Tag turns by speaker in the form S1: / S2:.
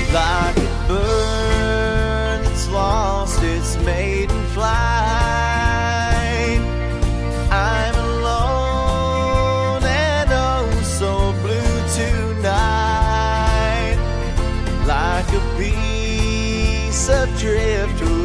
S1: like a bird that's lost its maiden flight. I'm alone and oh so blue tonight, like a piece of driftwood